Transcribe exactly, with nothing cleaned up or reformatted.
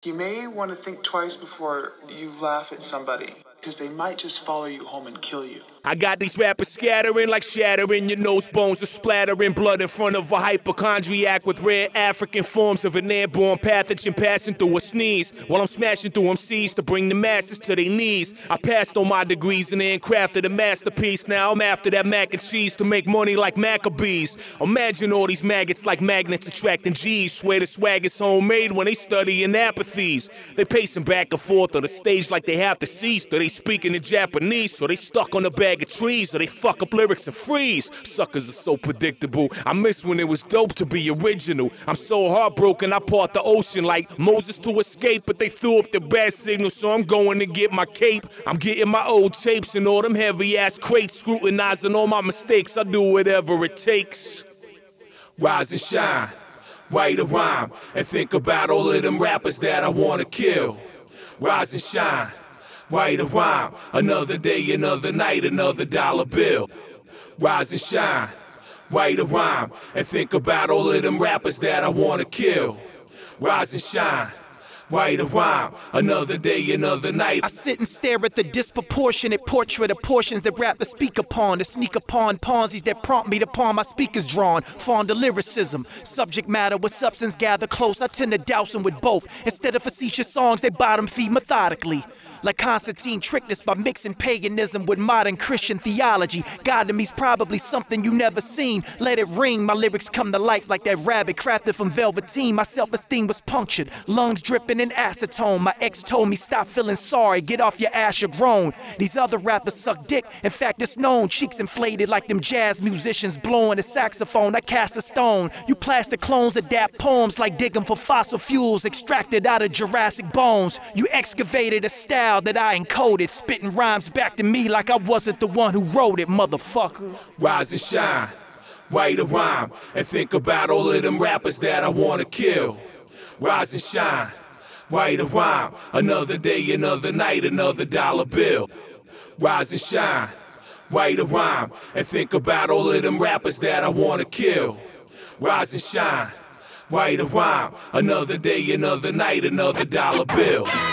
You may want to think twice before you laugh at somebody, because they might just follow you home and kill you. I got these rappers scattering like shattering your nose bones, or splattering blood in front of a hypochondriac with rare African forms of an airborne pathogen passing through a sneeze, while I'm smashing through M Cs to bring the masses to their knees. I passed on my degrees and then crafted a masterpiece. Now I'm after that mac and cheese to make money like Maccabees. Imagine all these maggots like magnets attracting G's. Swear the swag is homemade when they studying apathies. They pacing back and forth on the stage like they have to cease. Do they speaking in Japanese, so they stuck on the bag of trees, or they fuck up lyrics and freeze. Suckers are so predictable. I miss when it was dope to be original. I'm so heartbroken I part the ocean like Moses to escape, but they threw up the bad signal, so I'm going to get my cape. I'm getting my old tapes and all them heavy ass crates, scrutinizing all my mistakes. I do whatever it takes. Rise and shine, write a rhyme, and think about all of them rappers that I wanna kill. Rise and shine, write a rhyme, another day, another night, another dollar bill. Rise and shine, write a rhyme, and think about all of them rappers that I wanna kill. Rise and shine, write a rhyme, another day, another night. I sit and stare at the disproportionate portrait of portions that rappers speak upon, to sneak upon Ponzi's that prompt me to pawn my speakers drawn. Fond of lyricism, subject matter with substance gather close. I tend to douse them with both. Instead of facetious songs, they bottom feed methodically. Like Constantine tricked us by mixing paganism with modern Christian theology. God to me's probably something you never seen. Let it ring, my lyrics come to life like that rabbit crafted from velveteen. My self-esteem was punctured, lungs dripping in acetone. My ex told me stop feeling sorry, get off your ass, you're grown. These other rappers suck dick, in fact it's known. Cheeks inflated like them jazz musicians blowing a saxophone. I cast a stone, you plastic clones adapt poems like digging for fossil fuels extracted out of Jurassic bones. You excavated a style that I encoded, spitting rhymes back to me like I wasn't the one who wrote it, motherfucker. Rise and shine, write a rhyme, and think about all of them rappers that I wanna kill. Rise and shine, write a rhyme, another day, another night, another dollar bill. Rise and shine, write a rhyme, and think about all of them rappers that I wanna kill. Rise and shine, write a rhyme, another day, another night, another dollar bill.